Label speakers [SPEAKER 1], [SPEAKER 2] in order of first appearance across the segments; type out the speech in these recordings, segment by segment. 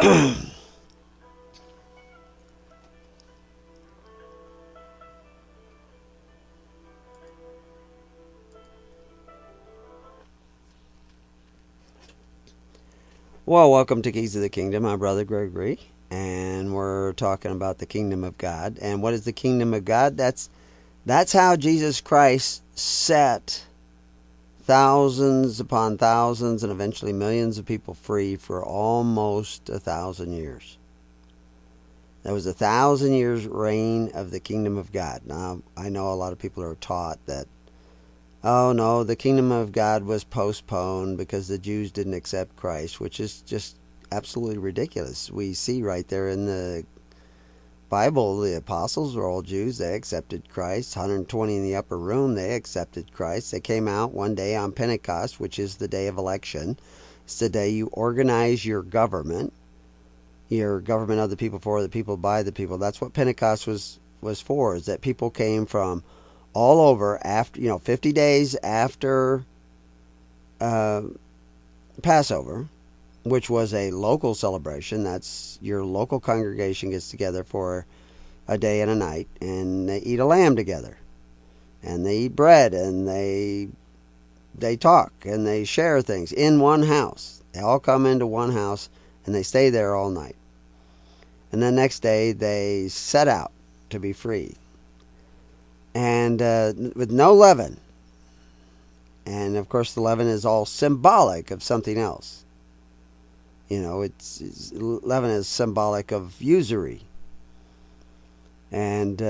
[SPEAKER 1] Well, welcome to Keys of the Kingdom. I'm Brother Gregory, and we're talking about the kingdom of God. And what is the kingdom of God? That's how Jesus Christ set thousands upon thousands and eventually millions of people free for almost 1,000 years. That was 1,000 years reign of the kingdom of God. Now, I know a lot of people are taught that, oh no, the kingdom of God was postponed because the Jews didn't accept Christ, which is just absolutely ridiculous. We see right there in the Bible, the apostles were all Jews. They accepted Christ. 120 in the upper room, they accepted Christ. They came out one day on Pentecost, which is the day of election. It's the day you organize your government of the people, for the people, by the people. That's what Pentecost was for, is that people came from all over after, 50 days after Passover, which was a local celebration. That's your local congregation gets together for a day and a night, and they eat a lamb together, and they eat bread, and they talk, and they share things in one house. They all come into one house, and they stay there all night. And the next day, they set out to be free. And with no leaven. And, of course, the leaven is all symbolic of something else. Leaven is symbolic of usury. And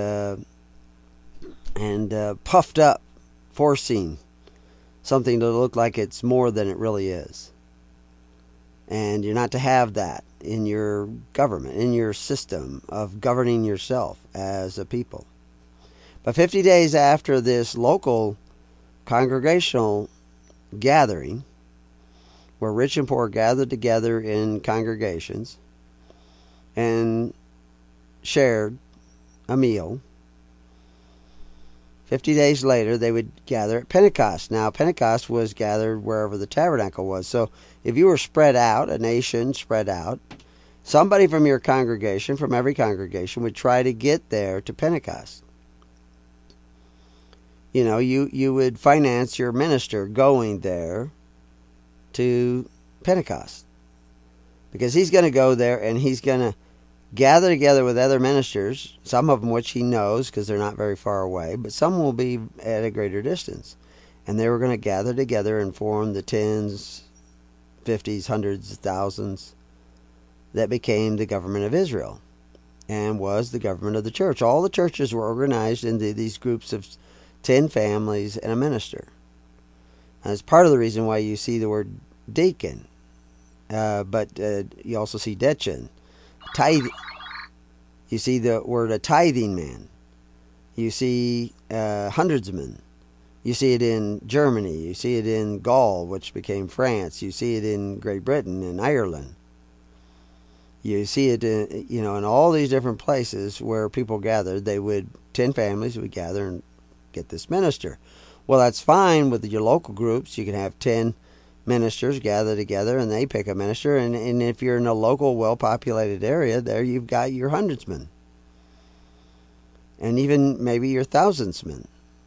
[SPEAKER 1] puffed up, forcing something to look like it's more than it really is. And you're not to have that in your government, in your system of governing yourself as a people. But 50 days after this local congregational gathering, where rich and poor gathered together in congregations and shared a meal, 50 days later, they would gather at Pentecost. Now, Pentecost was gathered wherever the tabernacle was. So if you were spread out, a nation spread out, somebody from your congregation, from every congregation, would try to get there to Pentecost. You would finance your minister going there to Pentecost, because he's going to go there and he's going to gather together with other ministers, some of them which he knows because they're not very far away, but some will be at a greater distance. And they were going to gather together and form the tens, 50s, hundreds, thousands that became the government of Israel and was the government of the church. All the churches were organized into these groups of 10 families and a minister. And it's part of the reason why you see the word deacon, but you also see deacon. You see the word a tithing man. You see hundredsman. You see it in Germany. You see it in Gaul, which became France. You see it in Great Britain and Ireland. You see it in all these different places where people gathered. 10 families would gather and get this minister. Well, that's fine with your local groups. You can have 10 ministers gather together and they pick a minister, and if you're in a local well-populated area, there you've got your hundredsmen and even maybe your thousandsmen,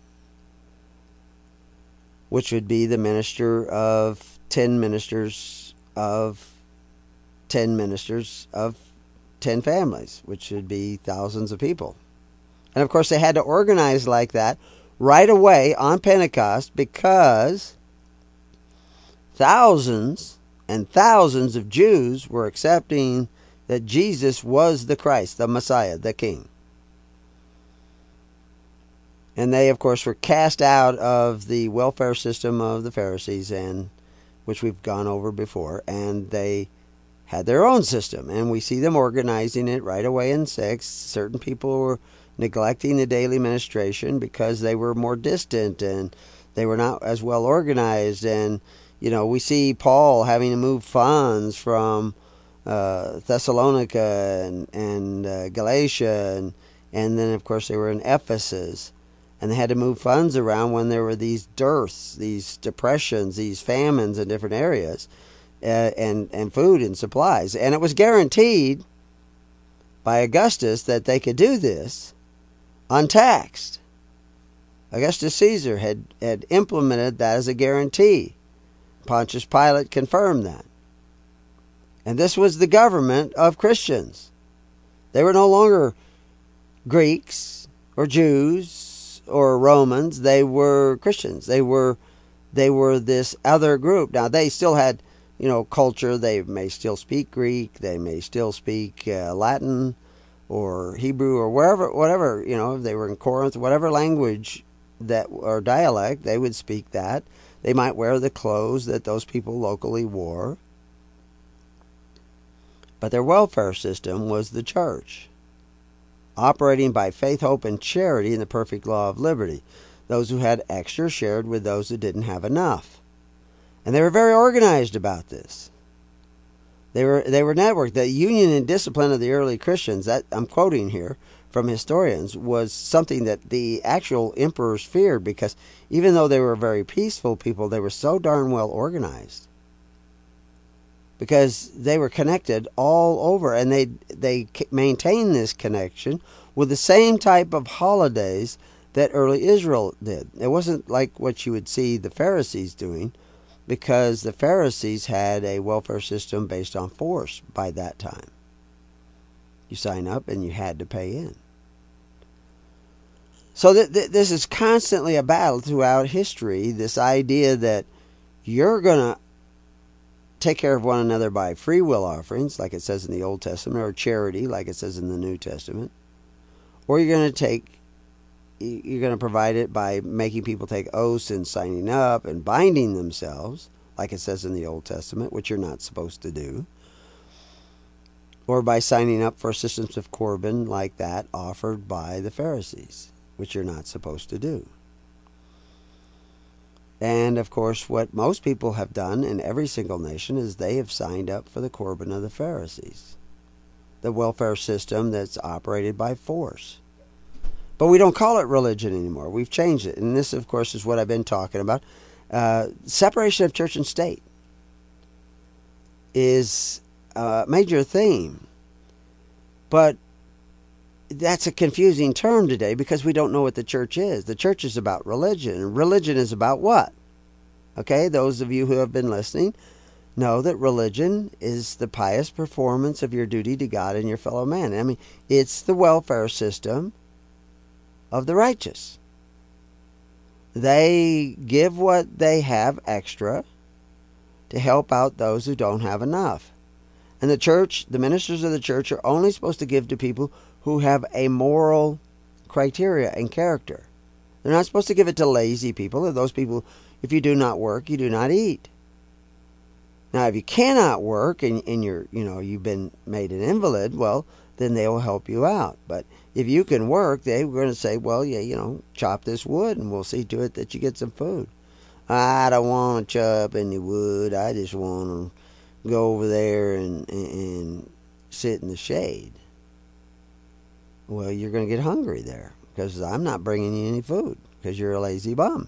[SPEAKER 1] which would be the minister of 10 ministers of 10 ministers of 10 families, which would be thousands of people. And of course they had to organize like that right away on Pentecost, because thousands and thousands of Jews were accepting that Jesus was the Christ, the Messiah, the King. And they, of course, were cast out of the welfare system of the Pharisees, and which we've gone over before, and they had their own system. And we see them organizing it right away in 6. Certain people were neglecting the daily ministration because they were more distant and they were not as well organized. And we see Paul having to move funds from Thessalonica and Galatia, and then, of course, they were in Ephesus. And they had to move funds around when there were these dearths, these depressions, these famines in different areas. and food and supplies. And it was guaranteed by Augustus that they could do this untaxed. Augustus Caesar had implemented that as a guarantee. Pontius Pilate confirmed that. And this was the government of Christians. They were no longer Greeks or Jews or Romans. They were Christians. They were this other group. Now, they still had, culture. They may still speak Greek. They may still speak Latin or Hebrew or whatever, if they were in Corinth, whatever language or dialect, they would speak that. They might wear the clothes that those people locally wore. But their welfare system was the church, operating by faith, hope, and charity in the perfect law of liberty. Those who had extra shared with those who didn't have enough. And they were very organized about this. They were networked. The union and discipline of the early Christians, that I'm quoting here from historians, was something that the actual emperors feared, because even though they were very peaceful people, they were so darn well organized. Because they were connected all over, and they maintained this connection with the same type of holidays that early Israel did. It wasn't like what you would see the Pharisees doing, because the Pharisees had a welfare system based on force by that time. You sign up and you had to pay in. So this is constantly a battle throughout history, this idea that you're going to take care of one another by free will offerings, like it says in the Old Testament, or charity, like it says in the New Testament, or you're going to provide it by making people take oaths and signing up and binding themselves, like it says in the Old Testament, which you're not supposed to do, or by signing up for systems of Corban like that offered by the Pharisees, which you're not supposed to do. And, of course, what most people have done in every single nation is they have signed up for the Corban of the Pharisees, the welfare system that's operated by force. But we don't call it religion anymore. We've changed it. And this, of course, is what I've been talking about. Separation of church and state is a major theme. But that's a confusing term today because we don't know what the church is. The church is about religion. Religion is about what? Okay, those of you who have been listening know that religion is the pious performance of your duty to God and your fellow man. I mean, it's the welfare system of the righteous. They give what they have extra to help out those who don't have enough. And the church, the ministers of the church, are only supposed to give to people who have a moral criteria and character. They're not supposed to give it to lazy people, or those people, if you do not work, you do not eat. Now, if you cannot work and you've been made an invalid, well, then they will help you out. But if you can work, they're going to say, well, yeah, chop this wood and we'll see to it that you get some food. I don't want to chop any wood. I just want to go over there and sit in the shade. Well, you're going to get hungry there because I'm not bringing you any food because you're a lazy bum.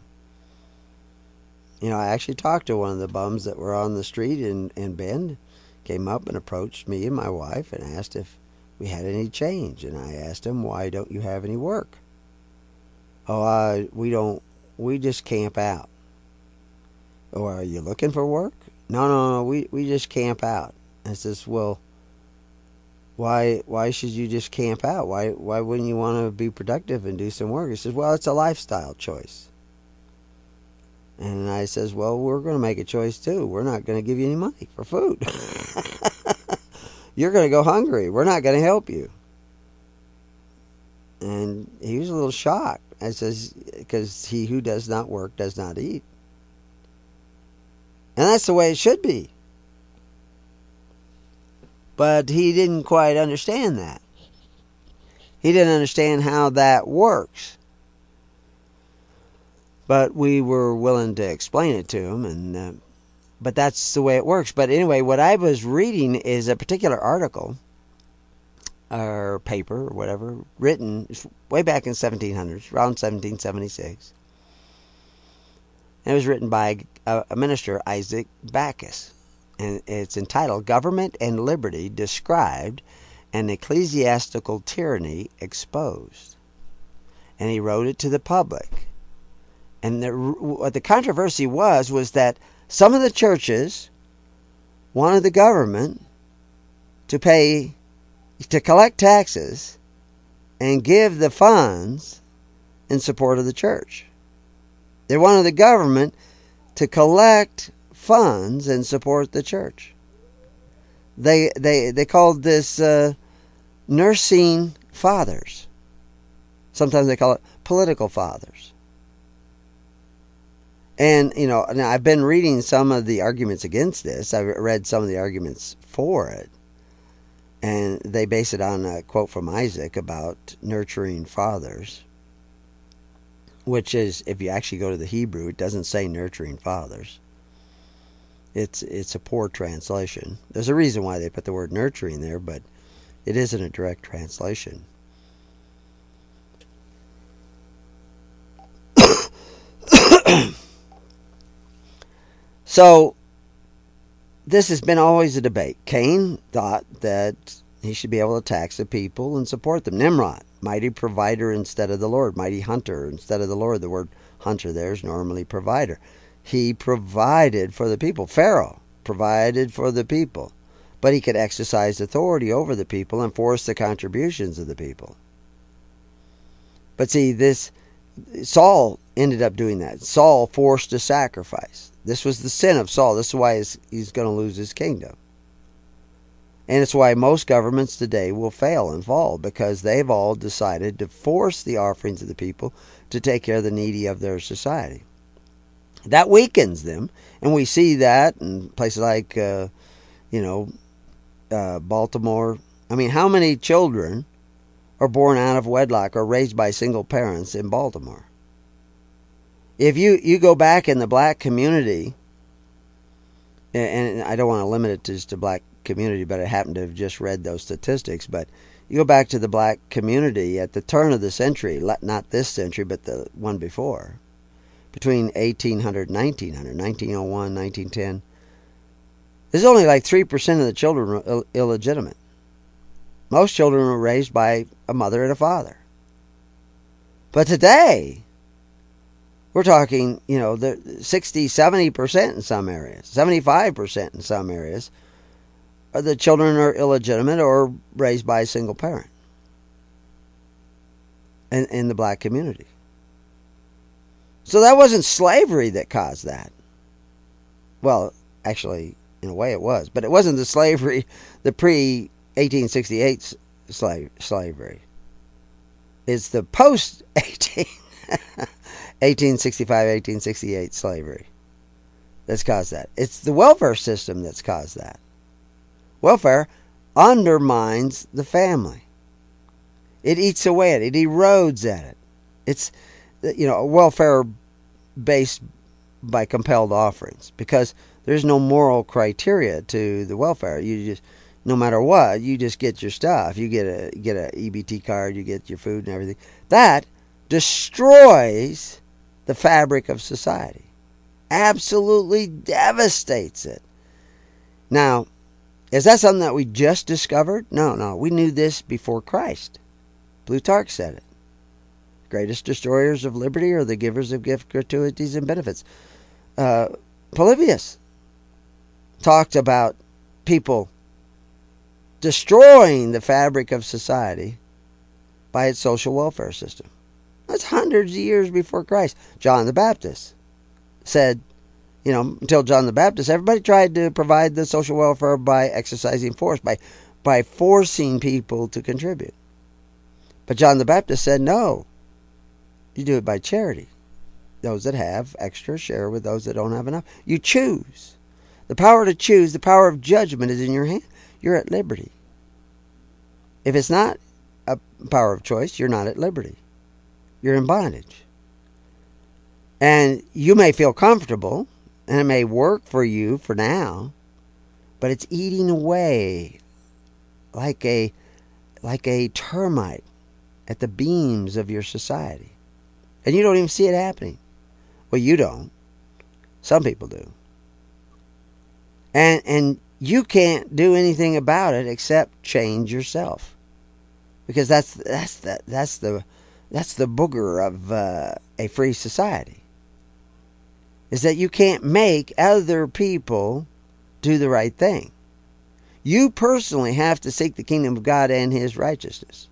[SPEAKER 1] I actually talked to one of the bums that were on the street in Bend, came up and approached me and my wife and asked if we had any change. And I asked him, why don't you have any work? Oh, we just camp out. Oh, are you looking for work? No, we just camp out. I says, well, why should you just camp out? Why wouldn't you want to be productive and do some work? He says, well, it's a lifestyle choice. And I says, well, we're going to make a choice too. We're not going to give you any money for food. You're going to go hungry. We're not going to help you. And he was a little shocked. I says, because he who does not work does not eat. And that's the way it should be. But he didn't quite understand that. He didn't understand how that works. But we were willing to explain it to him, but that's the way it works. But anyway, what I was reading is a particular article, or paper, or whatever, written way back in 1700s, around 1776. And it was written by a minister, Isaac Backus. and it's entitled Government and Liberty Described and Ecclesiastical Tyranny Exposed. And he wrote it to the public. And what the controversy was that some of the churches wanted the government to collect taxes and give the funds in support of the church. They wanted the government to collect funds and support the church. They called this nursing fathers. Sometimes they call it political fathers. And, now I've been reading some of the arguments against this. I've read some of the arguments for it. And they base it on a quote from Isaac about nurturing fathers. Which is, if you actually go to the Hebrew, it doesn't say nurturing fathers. It's a poor translation. There's a reason why they put the word nurturing there, but it isn't a direct translation. So, this has been always a debate. Cain thought that he should be able to tax the people and support them. Nimrod, mighty provider instead of the Lord. Mighty hunter instead of the Lord. The word hunter there is normally provider. He provided for the people. Pharaoh provided for the people. But he could exercise authority over the people and force the contributions of the people. But see, Saul ended up doing that. Saul forced a sacrifice. This was the sin of Saul. This is why he's going to lose his kingdom. And it's why most governments today will fail and fall, because they've all decided to force the offerings of the people to take care of the needy of their society. That weakens them, and we see that in places like, Baltimore. I mean, how many children are born out of wedlock or raised by single parents in Baltimore? If you go back in the black community, and I don't want to limit it just to black community, but I happen to have just read those statistics, but you go back to the black community at the turn of the century, not this century, but the one before, between 1800 and 1900, 1901, 1910, there's only like 3% of the children were illegitimate. Most children were raised by a mother and a father. But today, we're talking, the 60, 70% in some areas, 75% in some areas, the children are illegitimate or raised by a single parent in the black community. So that wasn't slavery that caused that. Well, actually, in a way it was. But it wasn't the slavery, the pre-1868 slavery. It's the post-1865, 1868 slavery that's caused that. It's the welfare system that's caused that. Welfare undermines the family. It eats away at it. It erodes at it. It's, welfare based by compelled offerings, because there's no moral criteria to the welfare. You just, no matter what, you just get your stuff. You get a EBT card, you get your food and everything. That destroys the fabric of society. Absolutely devastates it. Now, is that something that we just discovered? No. We knew this before Christ. Plutarch said it. Greatest destroyers of liberty are the givers of gift gratuities and benefits. Polybius talked about people destroying the fabric of society by its social welfare system. That's hundreds of years before Christ. John the Baptist said, until John the Baptist, everybody tried to provide the social welfare by exercising force, by forcing people to contribute. But John the Baptist said, no, you do it by charity. Those that have extra share with those that don't have enough. You choose. The power to choose, the power of judgment is in your hand. You're at liberty. If it's not a power of choice, you're not at liberty. You're in bondage. And you may feel comfortable, and it may work for you for now, but it's eating away like a termite at the beams of your society. And you don't even see it happening. Well, you don't. Some people do. And you can't do anything about it except change yourself, because that's the booger of a free society, is that you can't make other people do the right thing. You personally have to seek the kingdom of God and His righteousness.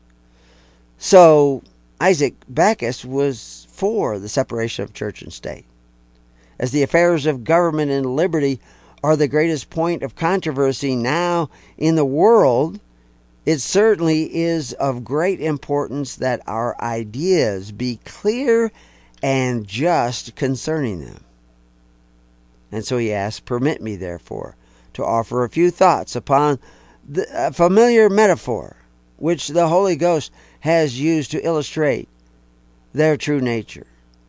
[SPEAKER 1] So Isaac Backus was for the separation of church and state. As the affairs of government and liberty are the greatest point of controversy now in the world, it certainly is of great importance that our ideas be clear and just concerning them. And so he asks, "Permit me, therefore, to offer a few thoughts upon a familiar metaphor which the Holy Ghost has used to illustrate their true nature."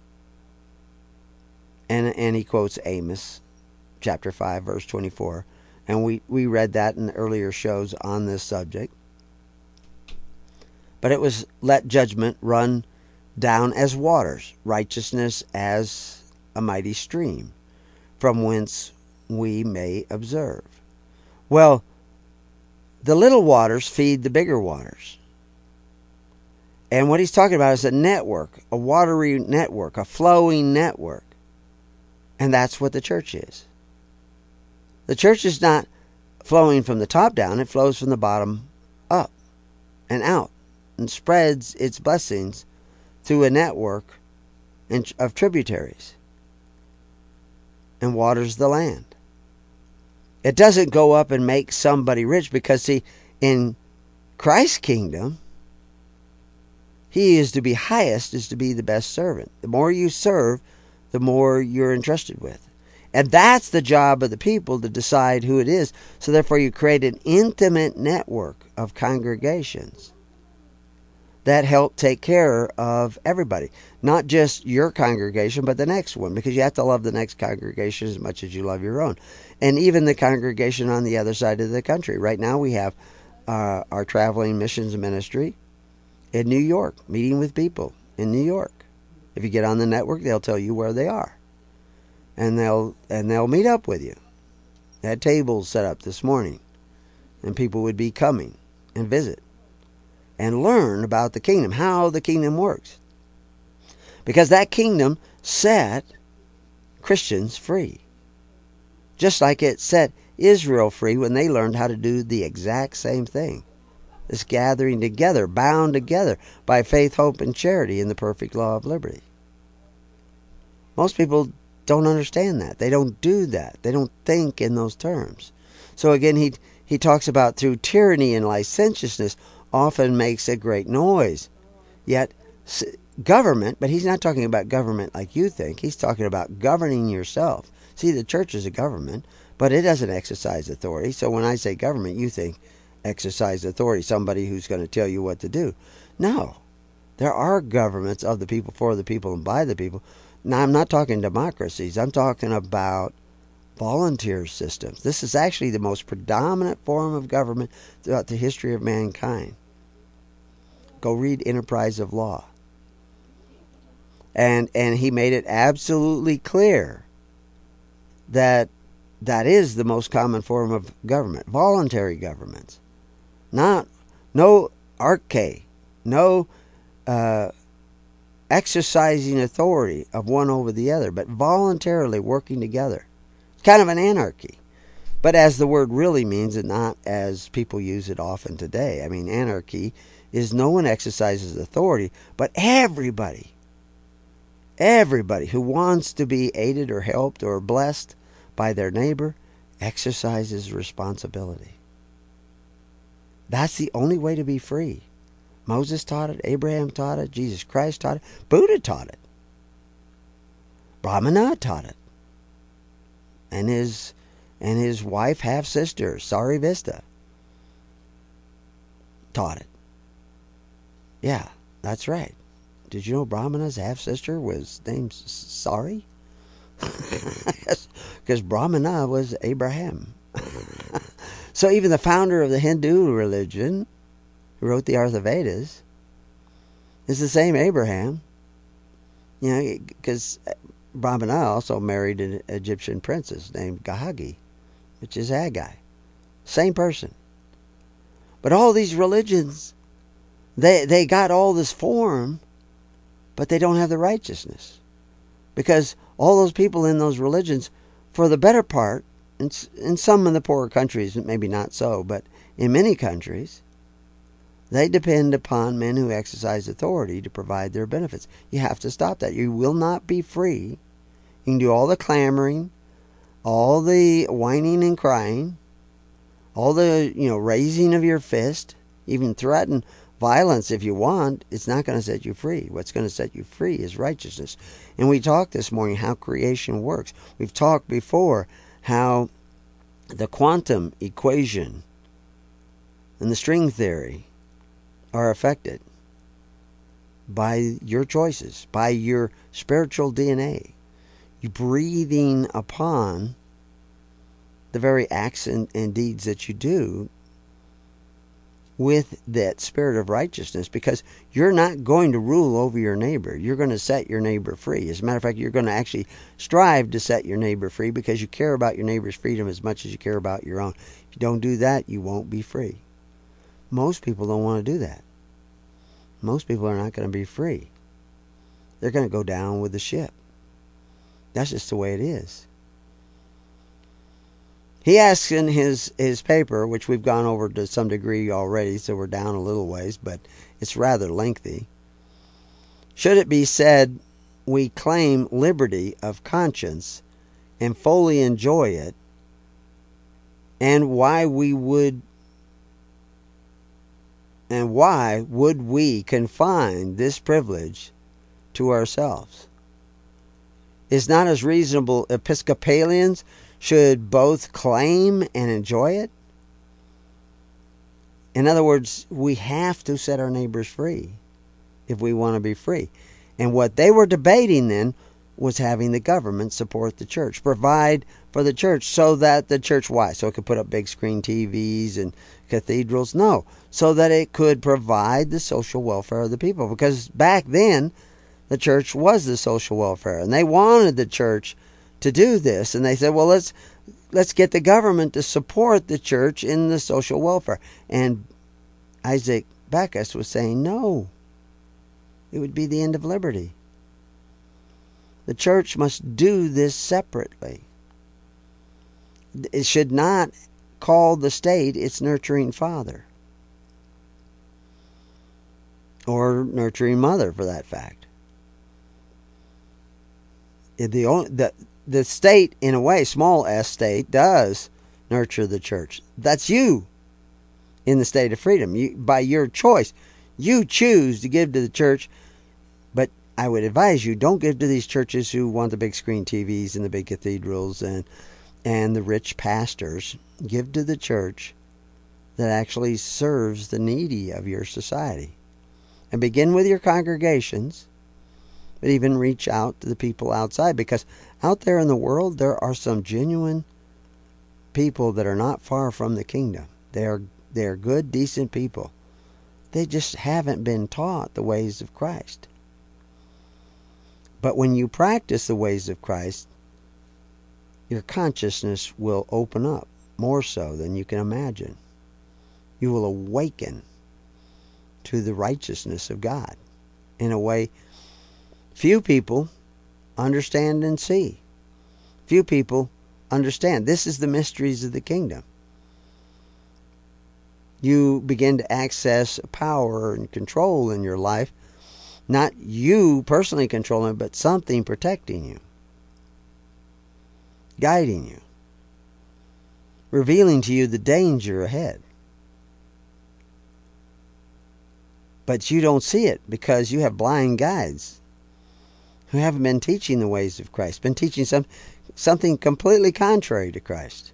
[SPEAKER 1] And he quotes Amos chapter 5, verse 24. And we read that in earlier shows on this subject. But it was, "Let judgment run down as waters, righteousness as a mighty stream, from whence we may observe." Well, the little waters feed the bigger waters. And what he's talking about is a network, a watery network, a flowing network. And that's what the church is. The church is not flowing from the top down, it flows from the bottom up and out, and spreads its blessings through a network of tributaries and waters the land. It doesn't go up and make somebody rich, because, see, in Christ's kingdom, He is to be highest, is to be the best servant. The more you serve, the more you're entrusted with. And that's the job of the people, to decide who it is. So therefore you create an intimate network of congregations that help take care of everybody. Not just your congregation, but the next one, because you have to love the next congregation as much as you love your own. And even the congregation on the other side of the country. Right now we have our traveling missions ministry in New York, meeting with people in New York. If you get on the network, they'll tell you where they are. And they'll meet up with you. They had tables set up this morning, and people would be coming and visit and learn about the kingdom, how the kingdom works. Because that kingdom set Christians free. Just like it set Israel free when they learned how to do the exact same thing. This gathering together, bound together by faith, hope, and charity in the perfect law of liberty. Most people don't understand that. They don't do that. They don't think in those terms. So again, he talks about through tyranny and licentiousness often makes a great noise. Yet government, but he's not talking about government like you think. He's talking about governing yourself. See, the church is a government, but it doesn't exercise authority. So when I say government, you think exercise authority, somebody who's going to tell you what to do. No. There are governments of the people, for the people, and by the people. Now, I'm not talking democracies. I'm talking about volunteer systems. This is actually the most predominant form of government throughout the history of mankind. Go read Enterprise of Law. And he made it absolutely clear that that is the most common form of government. Voluntary governments. No arche, no exercising authority of one over the other, but voluntarily working together. It's kind of an anarchy. But as the word really means, and not as people use it often today. I mean, anarchy is no one exercises authority, but everybody who wants to be aided or helped or blessed by their neighbor exercises responsibility. That's the only way to be free. Moses taught it, Abraham taught it, Jesus Christ taught it, Buddha taught it, Brahmana taught it, and his wife, half-sister, Sarivista, taught it. Yeah, that's right. Did you know Brahmana's half-sister was named Sari? Because Brahmana was Abraham. So even the founder of the Hindu religion, who wrote the Artha Vedas, is the same Abraham. You know, because Brahmana also married an Egyptian princess named Gahagi. which is Haggai. Same person. But all these religions, they got all this form, but they don't have the righteousness. Because all those people in those religions, for the better part, in some of the poorer countries, maybe not so, but in many countries, they depend upon men who exercise authority to provide their benefits. You have to stop that. You will not be free. You can do all the clamoring, all the whining and crying, all the raising of your fist, even threaten violence if you want. It's not going to set you free. What's going to set you free is righteousness. And we talked this morning how creation works. We've talked before how the quantum equation and the string theory are affected by your choices, by your spiritual DNA. You breathing upon the very acts and deeds that you do with that spirit of righteousness, because you're not going to rule over your neighbor. You're going to set your neighbor free. As a matter of fact, you're going to actually strive to set your neighbor free because you care about your neighbor's freedom as much as you care about your own. If you don't do that, you won't be free. Most people don't want to do that. Most people are not going to be free. They're going to go down with the ship. That's just the way it is. He asks in his paper, which we've gone over to some degree already, so we're down a little ways, but it's rather lengthy. Should it be said we claim liberty of conscience and fully enjoy it, and why would we confine this privilege to ourselves? Is not as reasonable Episcopalians should both claim and enjoy it? In other words, we have to set our neighbors free if we want to be free. And what they were debating then was having the government support the church, provide for the church, so that the church, why? So it could put up big screen TVs and cathedrals? No, so that it could provide the social welfare of the people. Because back then, the church was the social welfare, and they wanted the church to do this, and they said, well, let's get the government to support the church in the social welfare. And Isaac Backus was saying, no, it would be the end of liberty. The church must do this separately. It should not call the state its nurturing father, or nurturing mother, for that fact. The state, in a way, small s state, does nurture the church. That's you in the state of freedom. By your choice, you choose to give to the church. But I would advise you, don't give to these churches who want the big screen TVs and the big cathedrals and the rich pastors. Give to the church that actually serves the needy of your society. And begin with your congregations, but even reach out to the people outside, because out there in the world there are some genuine people that are not far from the kingdom. They are good, decent people. They just haven't been taught the ways of Christ. But when you practice the ways of Christ, your consciousness will open up more so than you can imagine. You will awaken to the righteousness of God in a way few people understand and see. Few people understand. This is the mysteries of the kingdom. You begin to access power and control in your life. Not you personally controlling it, but something protecting you, guiding you, revealing to you the danger ahead. But you don't see it because you have blind guides who haven't been teaching the ways of Christ, been teaching something completely contrary to Christ.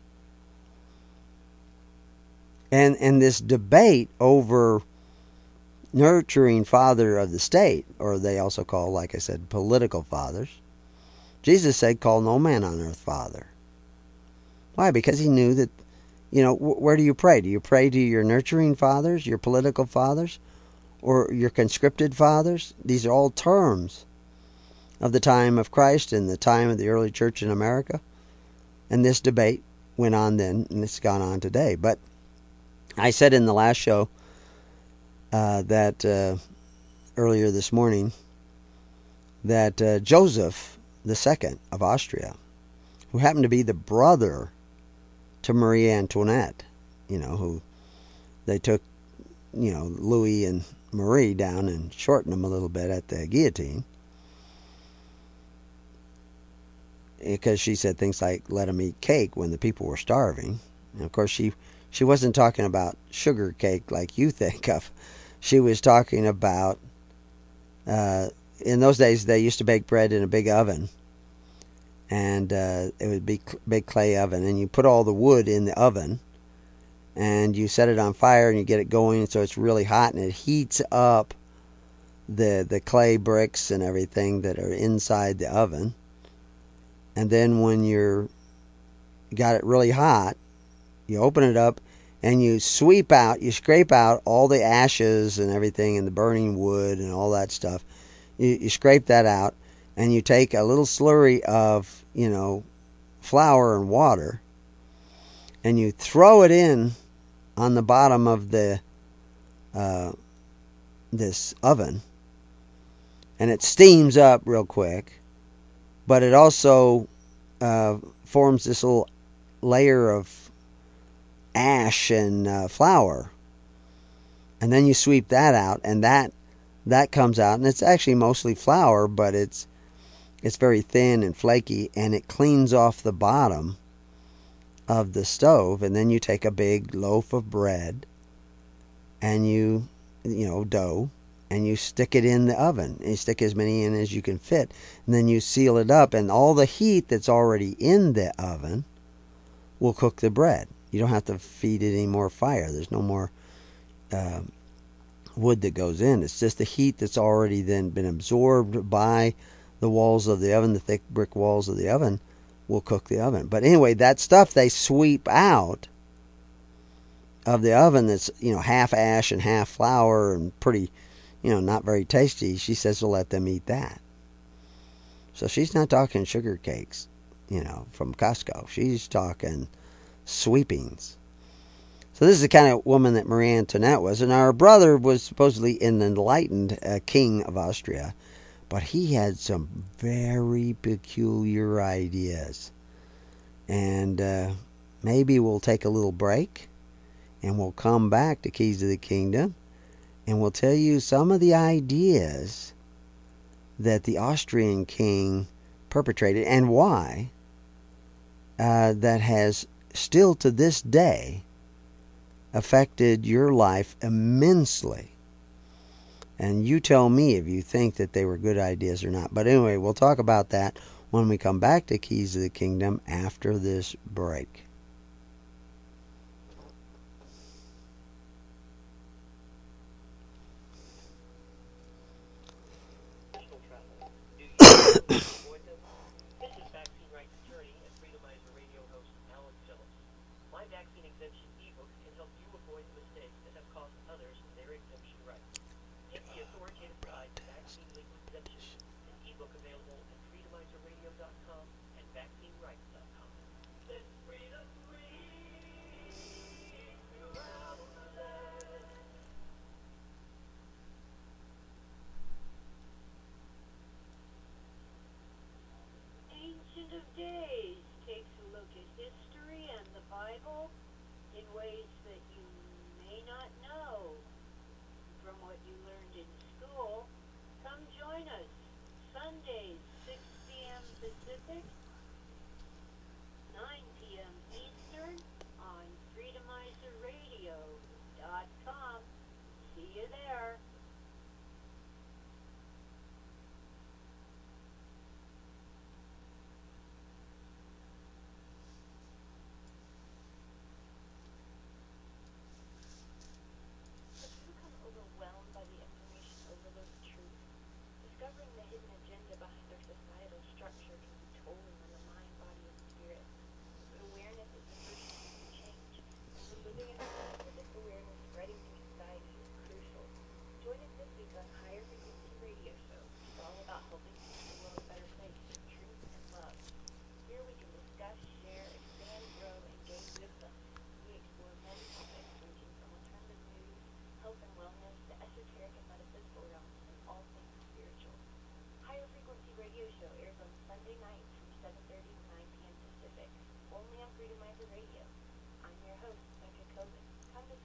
[SPEAKER 1] And this debate over nurturing father of the state, or they also call, like I said, political fathers. Jesus said, call no man on earth father. Why? Because he knew that, where do you pray? Do you pray to your nurturing fathers, your political fathers, or your conscripted fathers? These are all terms of the time of Christ and the time of the early church in America. And this debate went on then, and it's gone on today. But I said in the last show that earlier this morning that Joseph II of Austria, who happened to be the brother to Marie Antoinette, who they took, Louis and Marie down and shortened them a little bit at the guillotine, because she said things like, let them eat cake when the people were starving. And of course, she wasn't talking about sugar cake like you think of. She was talking about, in those days, they used to bake bread in a big oven. And it would be big clay oven. And you put all the wood in the oven. And you set it on fire and you get it going so it's really hot. And it heats up the clay bricks and everything that are inside the oven. And then when you got it really hot, you open it up and you scrape out all the ashes and everything and the burning wood and all that stuff. You scrape that out, and you take a little slurry of, flour and water, and you throw it in on the bottom of the this oven, and it steams up real quick, but it also forms this little layer of ash and flour, and then you sweep that out, and that comes out, and it's actually mostly flour, but it's very thin and flaky, and it cleans off the bottom of the stove. And then you take a big loaf of bread and dough, and you stick it in the oven, and you stick as many in as you can fit, and then you seal it up, and all the heat that's already in the oven will cook the bread. You don't have to feed it any more fire. There's no more wood that goes in. It's just the heat that's already then been absorbed by the walls of the oven. The thick brick walls of the oven will cook the oven. But anyway, that stuff they sweep out of the oven, that's half ash and half flour and pretty, not very tasty. She says we'll let them eat that. So she's not talking sugar cakes, from Costco. She's talking sweepings. So this is the kind of woman that Marie Antoinette was. And our brother was supposedly an enlightened king of Austria. But he had some very peculiar ideas. And maybe we'll take a little break. And we'll come back to Keys of the Kingdom. And we'll tell you some of the ideas that the Austrian king perpetrated. And why that has still to this day affected your life immensely. And you tell me if you think that they were good ideas or not. But anyway, we'll talk about that when we come back to Keys of the Kingdom after this break.
[SPEAKER 2] Of Days takes a look at history and the Bible in ways that you may not know from what you learned in school. Come join us Sundays, 6 p.m. Pacific, 9 p.m. Eastern on FreedomizerRadio.com. See you there. Discovering the hidden agenda behind our societal structure can be totally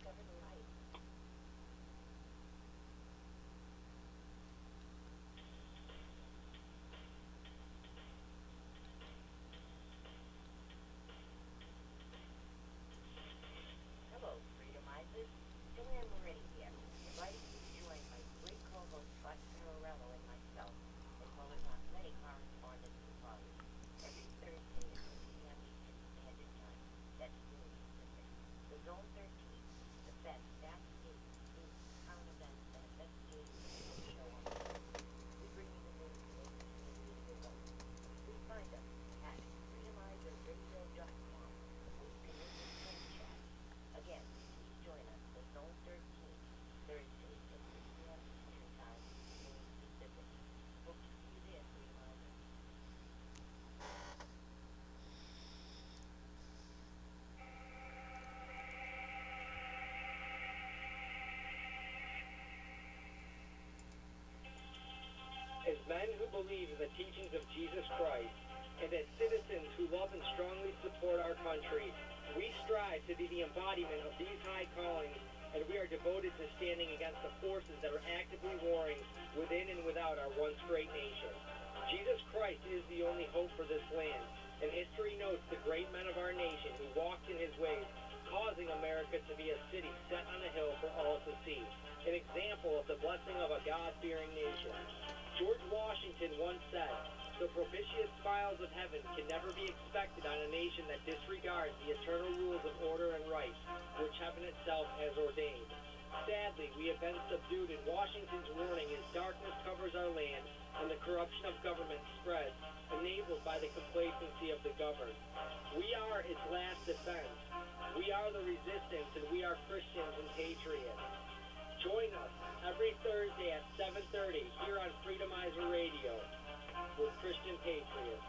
[SPEAKER 3] As men who believe in the teachings of Jesus Christ, and as citizens who love and strongly support our country, we strive to be the embodiment of these high callings, and we are devoted to standing against the forces that are actively warring within and without our once great nation. Jesus Christ is the only hope for this land, and history notes the great men of our nation who walked in his ways, causing America to be a city set on a hill for all to see, an example of the blessing of a God-fearing nation. George Washington once said, "The propitious smiles of heaven can never be expected on a nation that disregards the eternal rules of order and right, which heaven itself has ordained." Sadly, we have been subdued in Washington's warning as darkness covers our land and the corruption of government spreads, enabled by the complacency of the governed. We are its last defense. We are the resistance, and we are Christians and patriots. Join us every Thursday at 7:30 here on Freedomizer Radio with Christian Patriots.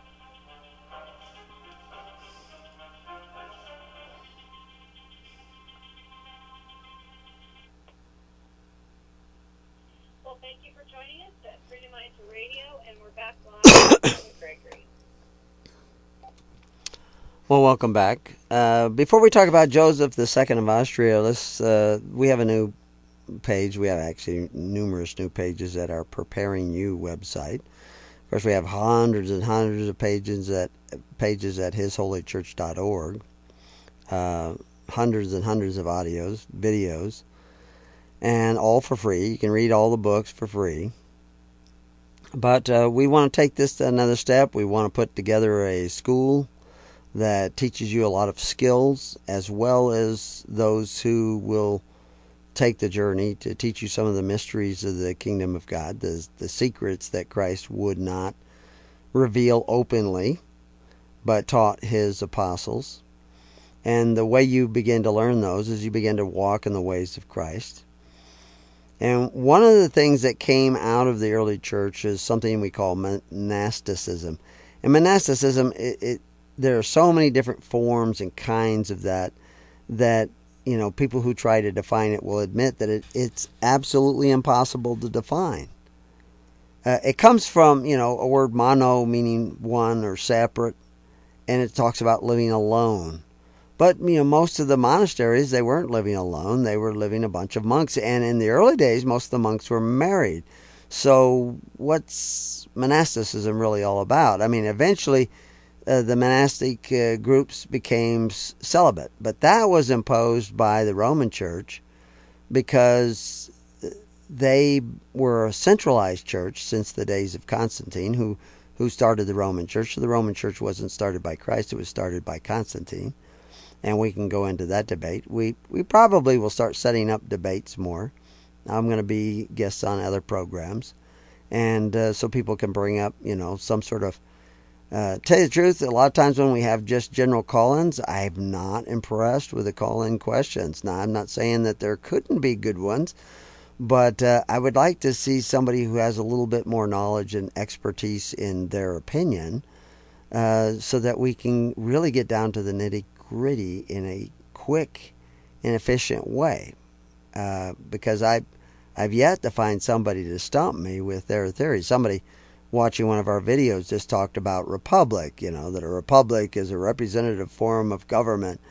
[SPEAKER 2] Well, thank you for joining us at Freedomizer Radio, and we're back live with Gregory.
[SPEAKER 1] Well, welcome back. Before we talk about Joseph II of Austria, we have a new page. We have actually numerous new pages at our Preparing You website. Of course, we have hundreds and hundreds of pages at hisholychurch.org. Hundreds and hundreds of audios, videos, and all for free. You can read all the books for free. But we want to take this to another step. We want to put together a school that teaches you a lot of skills, as well as those who will take the journey to teach you some of the mysteries of the kingdom of God, the secrets that Christ would not reveal openly, but taught his apostles. And the way you begin to learn those is you begin to walk in the ways of Christ. And one of the things that came out of the early church is something we call monasticism. And monasticism, there are so many different forms and kinds of that people who try to define it will admit that it's absolutely impossible to define. It comes from, a word mono, meaning one or separate, and it talks about living alone. But, most of the monasteries, they weren't living alone. They were living a bunch of monks. And in the early days, most of the monks were married. So what's monasticism really all about? I mean, eventually the monastic groups became celibate. But that was imposed by the Roman Church because they were a centralized church since the days of Constantine, who started the Roman Church. So the Roman Church wasn't started by Christ. It was started by Constantine. And we can go into that debate. We probably will start setting up debates more. I'm going to be guests on other programs. And so people can bring up, some sort of... tell you the truth, a lot of times when we have just general call-ins, I'm not impressed with the call-in questions. Now, I'm not saying that there couldn't be good ones, but I would like to see somebody who has a little bit more knowledge and expertise in their opinion so that we can really get down to the nitty-gritty in a quick and efficient way. Because I've yet to find somebody to stump me with their theories. Somebody watching one of our videos just talked about republic, that a republic is a representative form of government.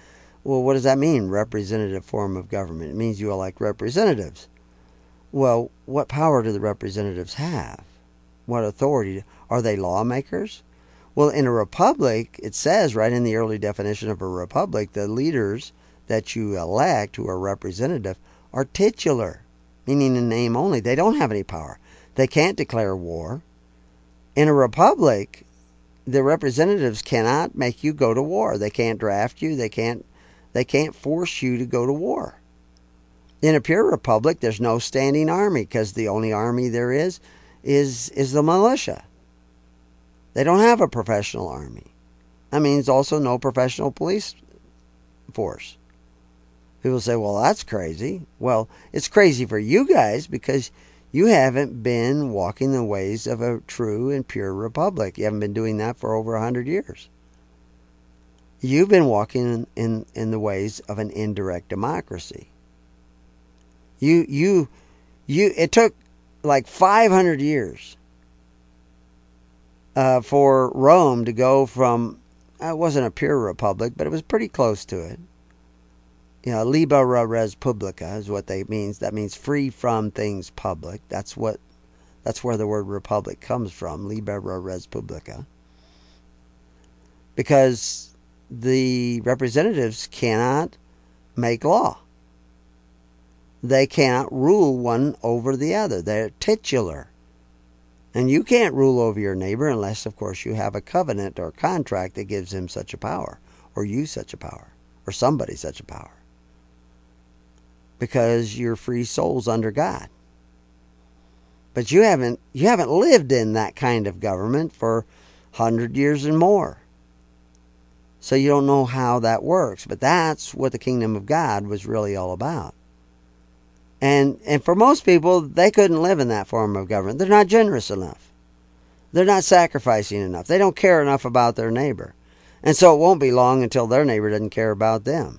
[SPEAKER 1] Well, what does that mean, representative form of government? It means you elect representatives. Well, what power do the representatives have? What authority? Are they lawmakers? Well, in a republic, it says right in the early definition of a republic, the leaders that you elect, who are representative, are titular, meaning in name only. They don't have any power. They can't declare war. In a republic, the representatives cannot make you go to war. They can't draft you. They can't force you to go to war. In a pure republic, there's no standing army, because the only army there is the militia. They don't have a professional army. That means also no professional police force. People say, well, that's crazy. Well, it's crazy for you guys because you haven't been walking the ways of a true and pure republic. You haven't been doing that for over 100 years. You've been walking in the ways of an indirect democracy. It took like 500 years for Rome to go from, it wasn't a pure republic, but it was pretty close to it. Libera res publica is what that means. That means free from things public. That's where the word republic comes from, libera res publica. Because the representatives cannot make law. They cannot rule one over the other. They're titular. And you can't rule over your neighbor unless, of course, you have a covenant or contract that gives him such a power, or you such a power, or somebody such a power. Because you're free souls under God. But you haven't lived in that kind of government for 100 years and more. So you don't know how that works. But that's what the kingdom of God was really all about. And for most people, they couldn't live in that form of government. They're not generous enough. They're not sacrificing enough. They don't care enough about their neighbor. And so it won't be long until their neighbor doesn't care about them.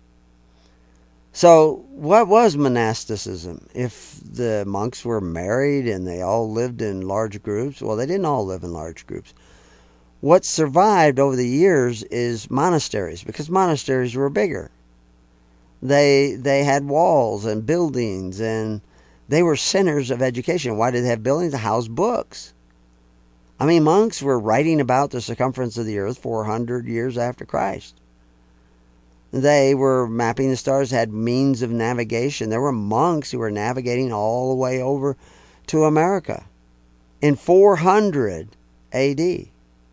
[SPEAKER 1] So what was monasticism? If the monks were married and they all lived in large groups, well, they didn't all live in large groups. What survived over the years is monasteries, because monasteries were bigger. They had walls and buildings, and they were centers of education. Why did they have buildings? To house books. I mean, monks were writing about the circumference of the earth 400 years after Christ. They were mapping the stars, had means of navigation. There were monks who were navigating all the way over to America in 400 AD.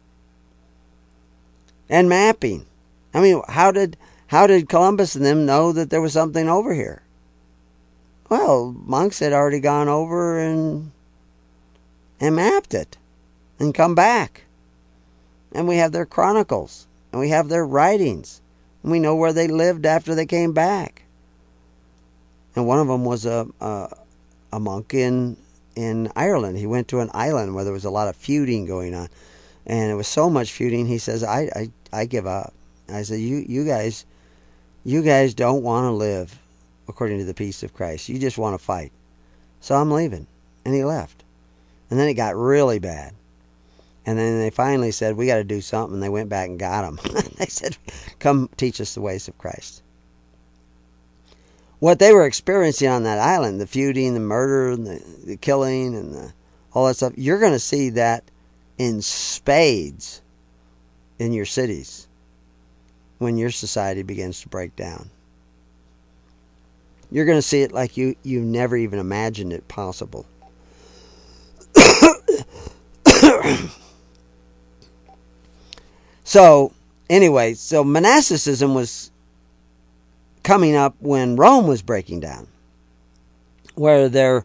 [SPEAKER 1] And mapping. I mean, how did Columbus and them know that there was something over here? Well, monks had already gone over and mapped it and come back. And we have their chronicles, and we have their writings, and we know where they lived after they came back. And one of them was a monk in Ireland. He went to an island where there was a lot of feuding going on. And it was so much feuding, he says, I give up. I said, you guys don't want to live according to the peace of Christ. You just want to fight. So I'm leaving. And he left. And then it got really bad. And then they finally said, we got to do something. And they went back and got him. They said, come teach us the ways of Christ. What they were experiencing on that island, the feuding, the murder, and the killing, and all that stuff, you're going to see that in spades in your cities when your society begins to break down. You're going to see it like you never even imagined it possible. So, anyway, so monasticism was coming up when Rome was breaking down, where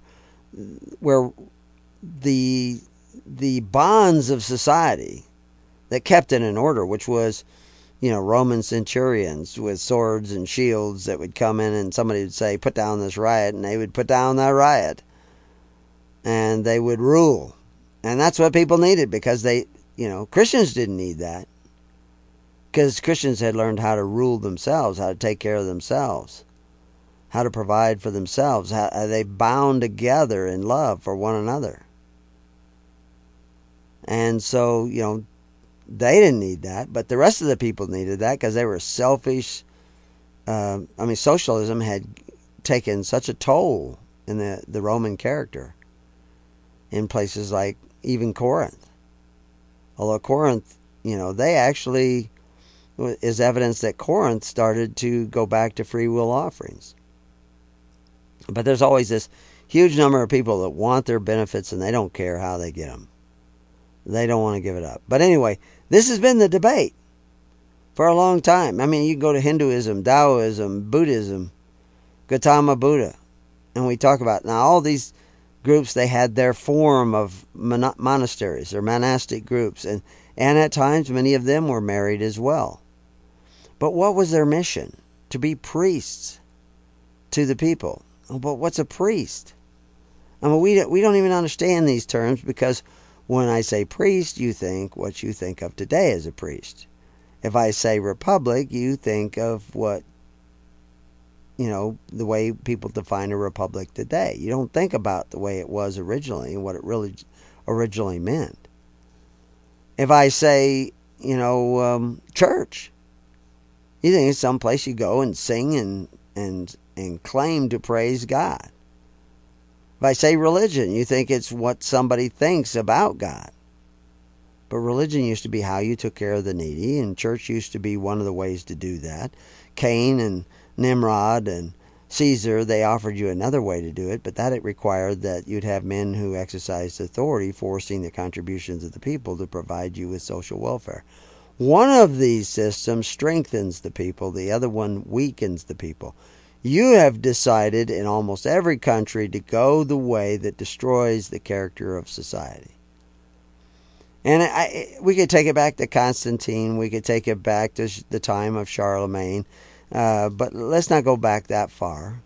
[SPEAKER 1] the bonds of society that kept it in order, which was, Roman centurions with swords and shields that would come in, and somebody would say, put down this riot, and they would put down that riot. And they would rule. And that's what people needed, because Christians didn't need that. Because Christians had learned how to rule themselves, how to take care of themselves, how to provide for themselves, how they bound together in love for one another. And so, they didn't need that, but the rest of the people needed that because they were selfish, socialism had taken such a toll in the Roman character in places like even Corinth. Although Corinth, they actually is evidence that Corinth started to go back to free will offerings. But there's always this huge number of people that want their benefits and they don't care how they get them. They don't want to give it up. But anyway, this has been the debate for a long time. I mean, you go to Hinduism, Taoism, Buddhism, Gautama Buddha, and we talk about now all these groups. They had their form of monasteries or monastic groups, and at times many of them were married as well. But what was their mission? To be priests to the people. Oh, but what's a priest? I mean, we don't even understand these terms, because when I say priest, you think what you think of today as a priest. If I say republic, you think of what, the way people define a republic today. You don't think about the way it was originally and what it really originally meant. If I say, church, you think it's some place you go and sing and claim to praise God. If I say religion, you think it's what somebody thinks about God. But religion used to be how you took care of the needy, and church used to be one of the ways to do that. Cain and Nimrod and Caesar, they offered you another way to do it, but that it required that you'd have men who exercised authority, forcing the contributions of the people to provide you with social welfare. One of these systems strengthens the people, the other one weakens the people. You have decided in almost every country to go the way that destroys the character of society. And we could take it back to Constantine. We could take it back to the time of Charlemagne. But let's not go back that far.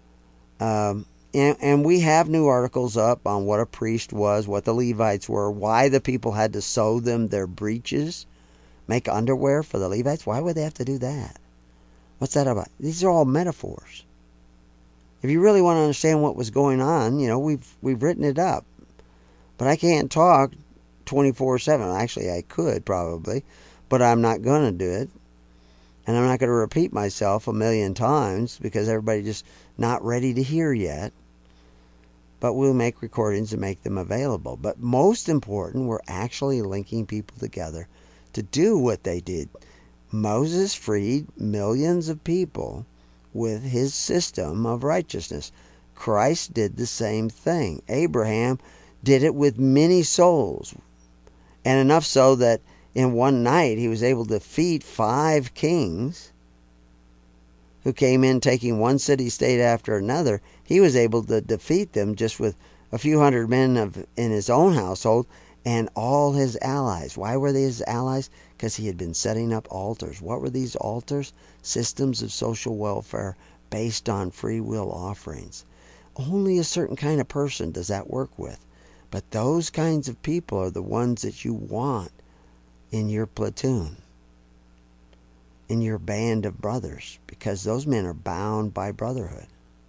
[SPEAKER 1] And we have new articles up on what a priest was, what the Levites were, why the people had to sew them their breeches, make underwear for the Levites. Why would they have to do that? What's that about? These are all metaphors. If you really want to understand what was going on, we've written it up. But I can't talk 24/7. Actually, I could probably, but I'm not going to do it. And I'm not going to repeat myself a million times because everybody's just not ready to hear yet. But we'll make recordings and make them available. But most important, we're actually linking people together to do what they did. Moses freed millions of people with his system of righteousness. Christ did the same thing. Abraham did it with many souls. And enough so that in one night he was able to defeat 5 kings who came in taking one city-state after another. He was able to defeat them just with a few hundred men in his own household and all his allies. Why were they his allies? Because he had been setting up altars. What were these altars? Systems of social welfare based on free will offerings. Only a certain kind of person does that work with. But those kinds of people are the ones that you want in your platoon, in your band of brothers, because those men are bound by brotherhood.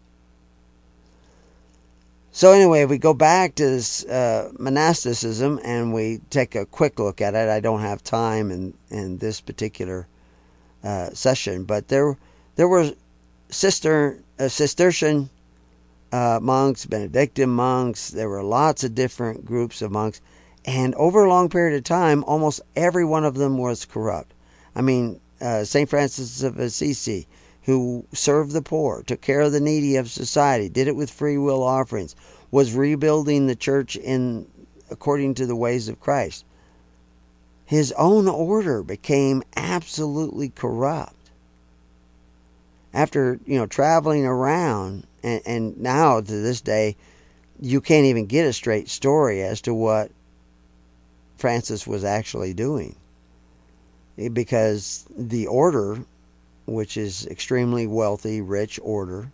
[SPEAKER 1] So anyway, if we go back to this monasticism and we take a quick look at it, I don't have time in this particular session, but there were Cistercian monks, Benedictine monks. There were lots of different groups of monks, and over a long period of time, almost every one of them was corrupt. I mean, St. Francis of Assisi, who served the poor, took care of the needy of society, did it with free will offerings, was rebuilding the church according to the ways of Christ. His own order became absolutely corrupt. After, traveling around, and now to this day, you can't even get a straight story as to what Francis was actually doing. Because the order, which is extremely wealthy, rich order,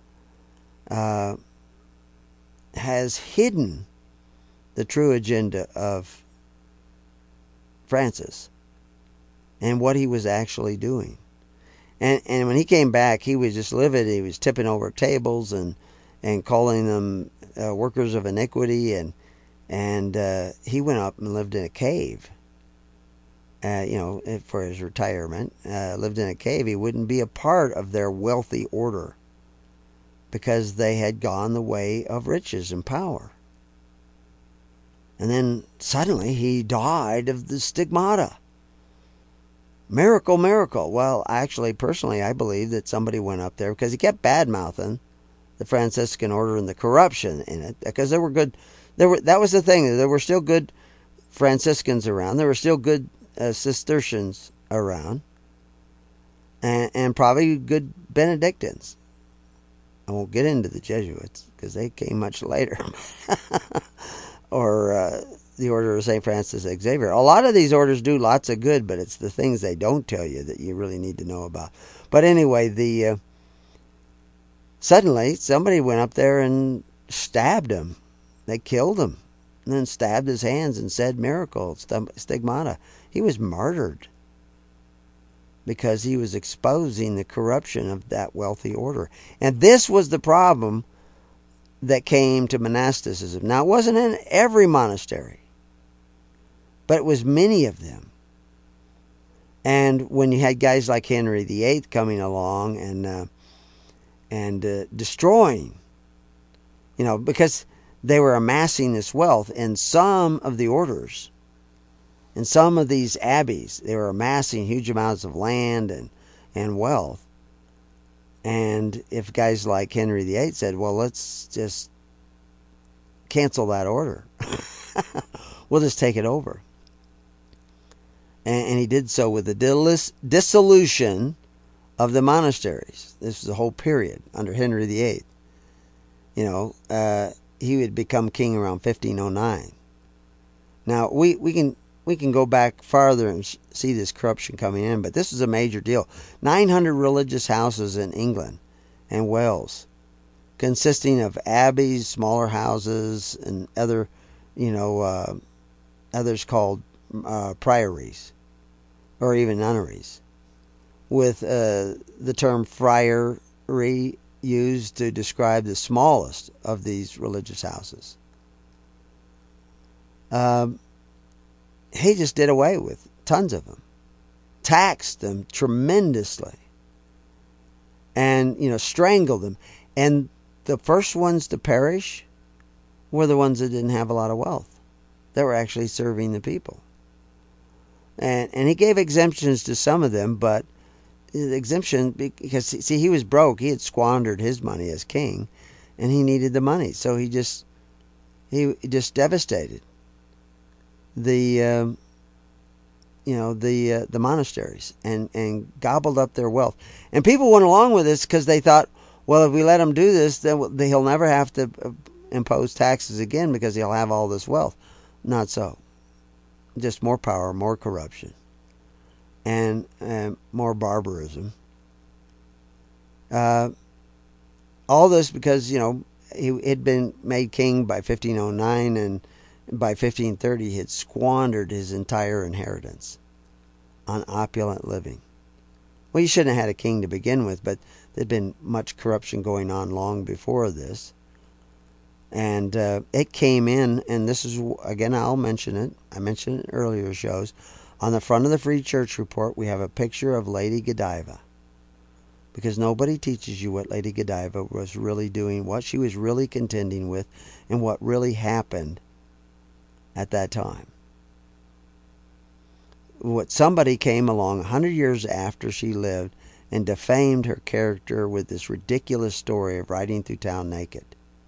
[SPEAKER 1] has hidden the true agenda of Francis and what he was actually doing. And when he came back, he was just livid. He was tipping over tables and calling them workers of iniquity. And he went up and lived in a cave for his retirement, lived in a cave, he wouldn't be a part of their wealthy order because they had gone the way of riches and power. And then suddenly he died of the stigmata. Miracle, miracle. Well, actually, personally, I believe that somebody went up there because he kept bad-mouthing the Franciscan order and the corruption in it, because there were good. That was the thing. There were still good Franciscans around. There were still good Cistercians around, and probably good Benedictines. I won't get into the Jesuits because they came much later, or the Order of St. Francis Xavier. A lot of these orders do lots of good, but it's the things they don't tell you that you really need to know about. But anyway, suddenly somebody went up there and stabbed him. They killed him, and then stabbed his hands and said miracle, stigmata. He was martyred because he was exposing the corruption of that wealthy order. And this was the problem that came to monasticism. Now, it wasn't in every monastery, but it was many of them. And when you had guys like Henry VIII coming along and destroying, because they were amassing this wealth in some of the orders, in some of these abbeys, they were amassing huge amounts of land and wealth. And if guys like Henry VIII said, well, let's just cancel that order. We'll just take it over. And he did so with the dissolution of the monasteries. This was the whole period under Henry VIII. He would become king around 1509. Now, we can go back farther and see this corruption coming in, but this is a major deal. 900 religious houses in England and Wales, consisting of abbeys, smaller houses, and other, others called priories, or even nunneries, with the term friary used to describe the smallest of these religious houses. He just did away with tons of them, taxed them tremendously, and strangled them. And the first ones to perish were the ones that didn't have a lot of wealth, that were actually serving the people. And he gave exemptions to some of them, but the exemption, because see, he was broke, he had squandered his money as king, and he needed the money, so he just devastated the monasteries and gobbled up their wealth. And people went along with this because they thought, well, if we let him do this, then he'll never have to impose taxes again because he'll have all this wealth. Not so. Just more power, more corruption, and more barbarism. All this because, he had been made king by 1509, and by 1530 he had squandered his entire inheritance on opulent living. Well, you shouldn't have had a king to begin with, but there'd been much corruption going on long before this. And it came in, and this is, again, I'll mention it. I mentioned it in earlier shows. On the front of the Free Church Report, we have a picture of Lady Godiva. Because nobody teaches you what Lady Godiva was really doing, what she was really contending with, and what really happened at that time. Somebody came along 100 years after she lived and defamed her character with this ridiculous story of riding through town naked.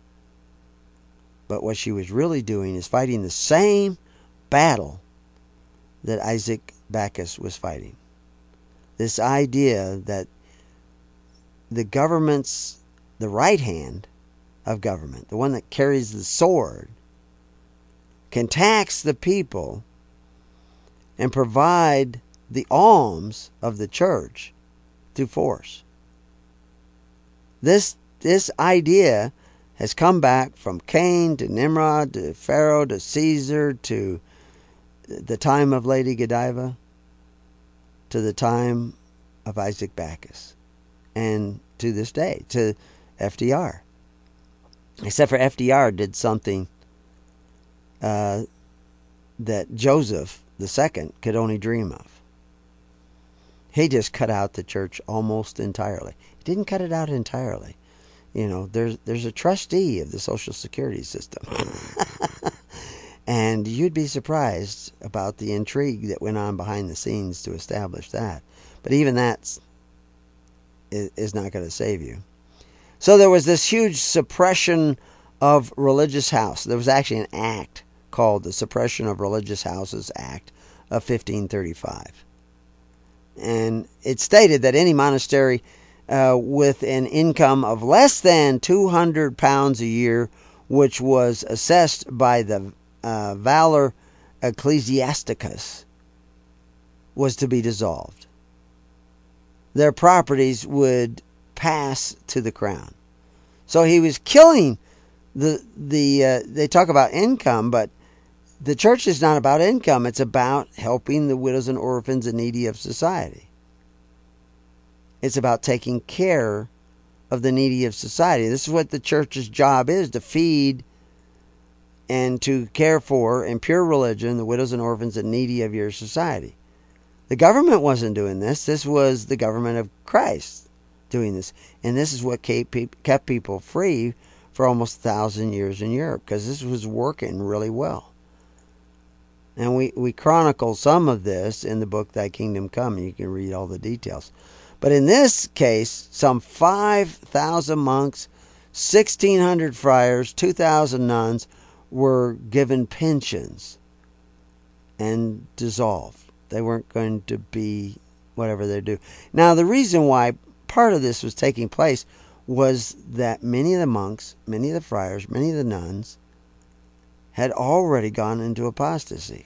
[SPEAKER 1] But what she was really doing is fighting the same battle that Isaac Backus was fighting. This idea that the government's, the right hand of government, the one that carries the sword, can tax the people and provide the alms of the church through force. This idea has come back from Cain to Nimrod to Pharaoh to Caesar to the time of Lady Godiva to the time of Isaac Backus, and to this day, to FDR. Except for FDR did something that Joseph II could only dream of. He just cut out the church almost entirely. He didn't cut it out entirely. There's a trustee of the Social Security system. And you'd be surprised about the intrigue that went on behind the scenes to establish that. But even that is not going to save you. So there was this huge suppression of religious house. There was actually an act called the Suppression of Religious Houses Act of 1535. And it stated that any monastery with an income of less than £200 a year, which was assessed by the Valor Ecclesiasticus, was to be dissolved. Their properties would pass to the crown. So he was killing they talk about income, but the church is not about income. It's about helping the widows and orphans and needy of society. It's about taking care of the needy of society. This is what the church's job is, to feed and to care for, in pure religion, the widows and orphans and needy of your society. The government wasn't doing this. This was the government of Christ doing this. And this is what kept people free for almost 1,000 years in Europe, because this was working really well. And we chronicle some of this in the book, Thy Kingdom Come, and you can read all the details. But in this case, some 5,000 monks, 1,600 friars, 2,000 nuns were given pensions and dissolved. They weren't going to be whatever they do. Now, the reason why part of this was taking place was that many of the monks, many of the friars, many of the nuns had already gone into apostasy.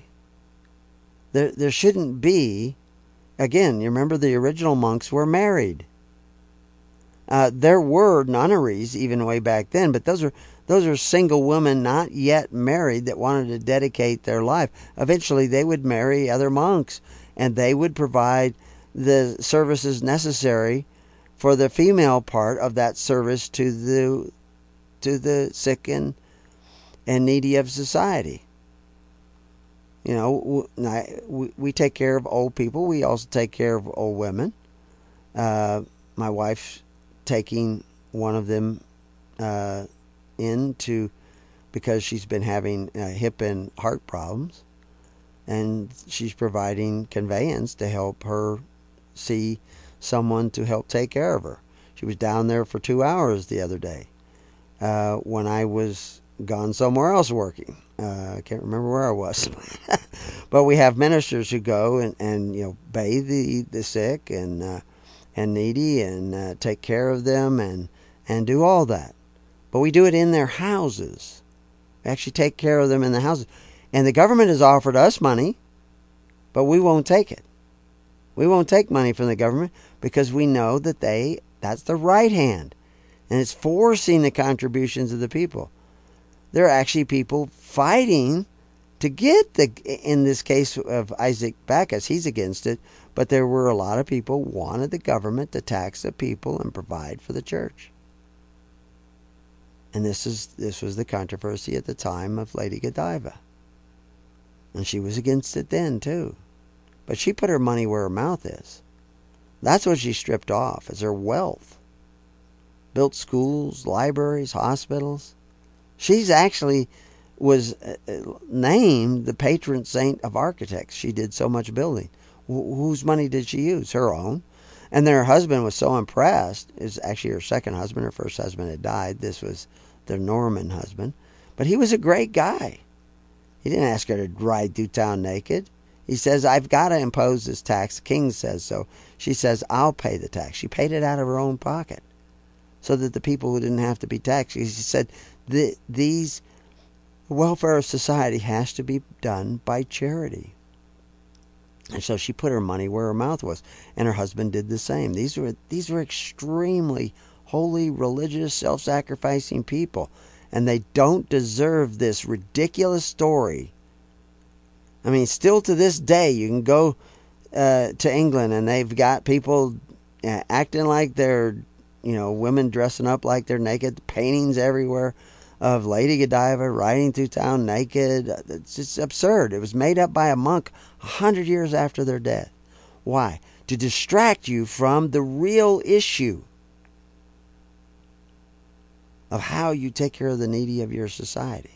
[SPEAKER 1] There shouldn't be, again, you remember the original monks were married. There were nunneries even way back then, but those are single women not yet married that wanted to dedicate their life. Eventually they would marry other monks, and they would provide the services necessary for the female part of that service to the sick and needy of society. We take care of old people. We also take care of old women. My wife's taking one of them because she's been having hip and heart problems, and she's providing conveyance to help her see someone to help take care of her. She was down there for 2 hours the other day when I was gone somewhere else working. I can't remember where I was. But we have ministers who go and bathe the sick and needy and take care of them and do all that. But we do it in their houses. We actually take care of them in the houses. And the government has offered us money, but we won't take it. We won't take money from the government because we know that that's the right hand. And it's forcing the contributions of the people. There are actually people fighting to get in this case of Isaac Backus, he's against it, but there were a lot of people who wanted the government to tax the people and provide for the church. And this was the controversy at the time of Lady Godiva. And she was against it then too. But she put her money where her mouth is. That's what she stripped off, is her wealth. Built schools, libraries, hospitals. She's actually was named the patron saint of architects. She did so much building. Whose money did she use? Her own. And then her husband was so impressed. It was actually her second husband. Her first husband had died. This was the Norman husband. But he was a great guy. He didn't ask her to ride through town naked. He says, I've got to impose this tax. The king says so. She says, I'll pay the tax. She paid it out of her own pocket so that the people didn't have to be taxed. She said, the welfare of society has to be done by charity. And so she put her money where her mouth was. And her husband did the same. These were extremely holy, religious, self-sacrificing people. And they don't deserve this ridiculous story. I mean, still to this day, you can go to England and they've got people acting like they're, women dressing up like they're naked, paintings everywhere of Lady Godiva riding through town naked. It's just absurd. It was made up by a monk 100 years after their death. Why? To distract you from the real issue of how you take care of the needy of your society.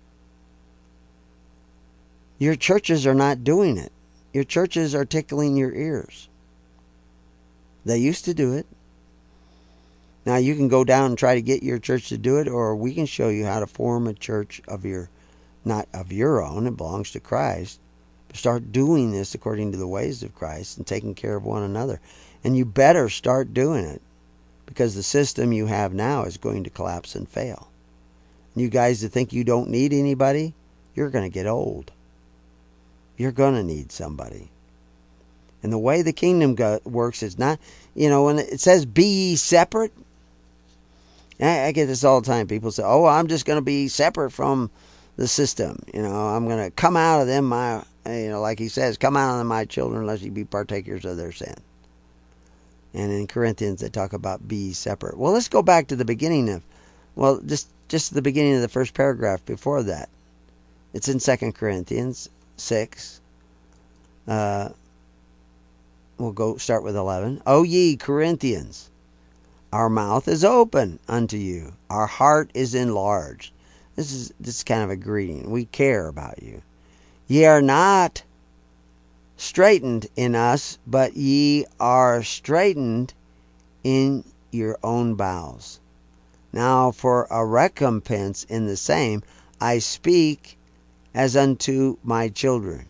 [SPEAKER 1] Your churches are not doing it. Your churches are tickling your ears. They used to do it. Now you can go down and try to get your church to do it, or we can show you how to form a church of your, not of your own, it belongs to Christ. But start doing this according to the ways of Christ and taking care of one another. And you better start doing it, because the system you have now is going to collapse and fail. And you guys that think you don't need anybody, you're going to get old. You're going to need somebody. And the way the kingdom works is not, when it says be ye separate, I get this all the time. People say, oh, I'm just going to be separate from the system. I'm going to come out of them, like he says, come out of them, my children, lest you be partakers of their sin. And in Corinthians, they talk about be separate. Well, let's go back to the beginning of, just the beginning of the first paragraph before that. It's in 2 Corinthians 6. We'll go start with 11. O ye Corinthians, our mouth is open unto you. Our heart is enlarged. This is kind of a greeting. We care about you. Ye are not straitened in us, but ye are straitened in your own bowels. Now for a recompense in the same, I speak as unto my children.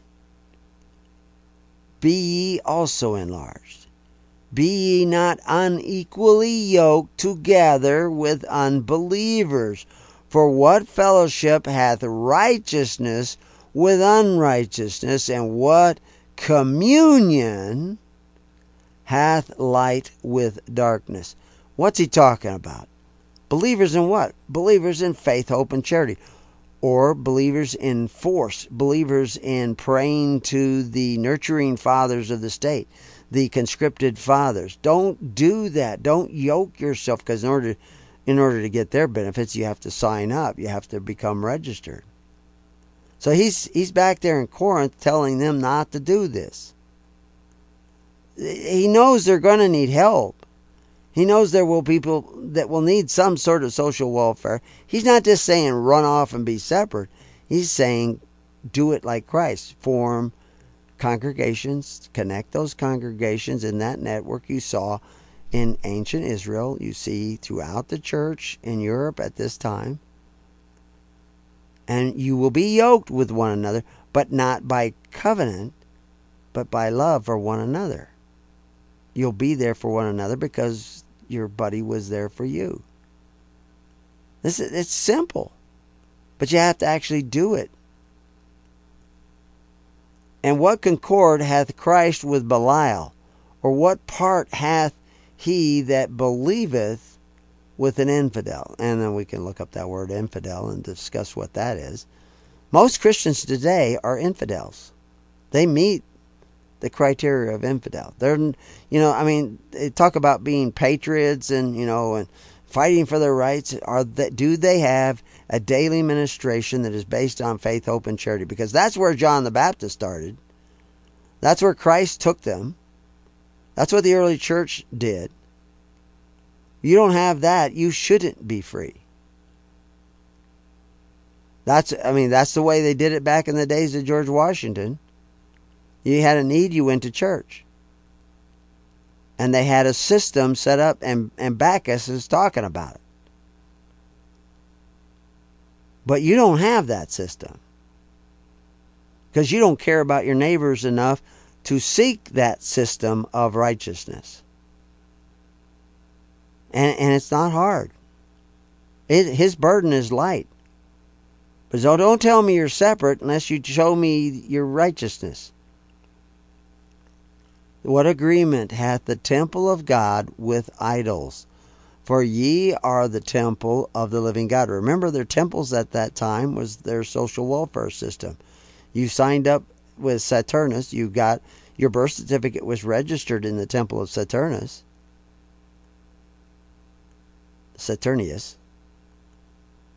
[SPEAKER 1] Be ye also enlarged. Be ye not unequally yoked together with unbelievers. For what fellowship hath righteousness with unrighteousness, and what communion hath light with darkness? What's he talking about? Believers in what? Believers in faith, hope, and charity. Or believers in force. Believers in praying to the nurturing fathers of the state, the conscripted fathers. Don't do that. Don't yoke yourself, because in order to get their benefits, you have to sign up. You have to become registered. So he's back there in Corinth telling them not to do this. He knows they're going to need help. He knows there will be people that will need some sort of social welfare. He's not just saying run off and be separate. He's saying do it like Christ. Form congregations, connect those congregations in that network you saw in ancient Israel. You see throughout the church in Europe at this time. And you will be yoked with one another, but not by covenant, but by love for one another. You'll be there for one another because your buddy was there for you. It's simple, but you have to actually do it. And what concord hath Christ with Belial? Or what part hath he that believeth with an infidel? And then we can look up that word infidel and discuss what that is. Most Christians today are infidels. They meet the criteria of infidel. They're, they talk about being patriots and, and fighting for their rights. Do they have a daily ministration that is based on faith, hope, and charity? Because that's where John the Baptist started. That's where Christ took them. That's what the early church did. You don't have that, you shouldn't be free. That's the way they did it back in the days of George Washington. You had a need, you went to church. And they had a system set up, and Bacchus is talking about it. But you don't have that system. Because you don't care about your neighbors enough to seek that system of righteousness. And it's not hard. His burden is light. But so don't tell me you're separate unless you show me your righteousness. What agreement hath the temple of God with idols? For ye are the temple of the living God. Remember, their temples at that time was their social welfare system. You signed up with Saturnus. You got your birth certificate was registered in the temple of Saturnius.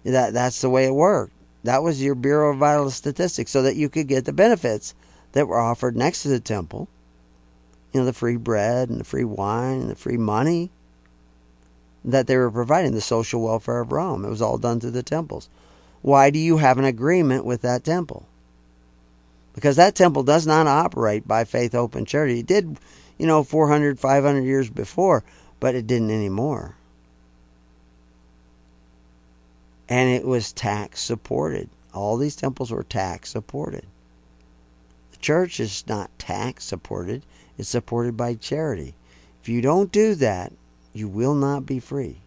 [SPEAKER 1] That's the way it worked. That was your Bureau of Vital Statistics, so that you could get the benefits that were offered next to the temple. The free bread and the free wine and the free money that they were providing, the social welfare of Rome. It was all done through the temples. Why do you have an agreement with that temple? Because that temple does not operate by faith, hope, and charity. It did, 400, 500 years before, but it didn't anymore. And it was tax supported. All these temples were tax supported. The church is not tax supported. It's supported by charity. If you don't do that, you will not be free.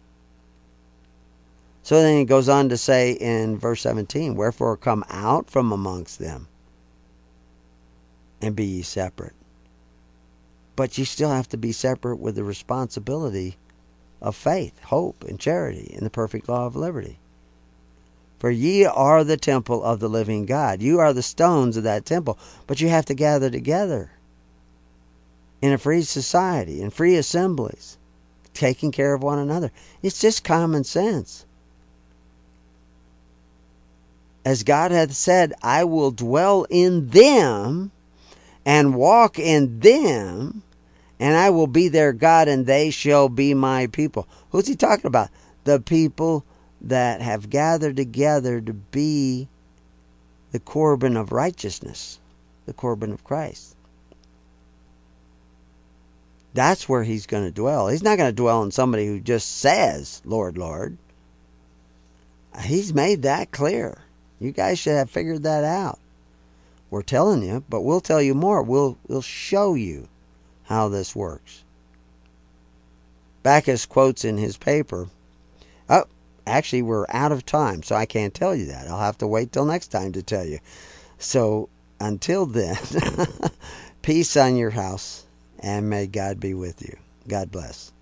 [SPEAKER 1] So then it goes on to say in verse 17, wherefore come out from amongst them and be ye separate. But you still have to be separate with the responsibility of faith, hope, and charity in the perfect law of liberty. For ye are the temple of the living God. You are the stones of that temple, but you have to gather together in a free society, in free assemblies, taking care of one another. It's just common sense. As God hath said, I will dwell in them and walk in them, and I will be their God, and they shall be my people. Who's he talking about? The people that have gathered together to be the Corban of righteousness, the Corban of Christ. That's where he's going to dwell. He's not going to dwell in somebody who just says, Lord, Lord. He's made that clear. You guys should have figured that out. We're telling you, but we'll tell you more. We'll show you how this works. Backus quotes in his paper, actually, we're out of time, so I can't tell you that. I'll have to wait till next time to tell you. So, until then, peace on your house, and may God be with you. God bless.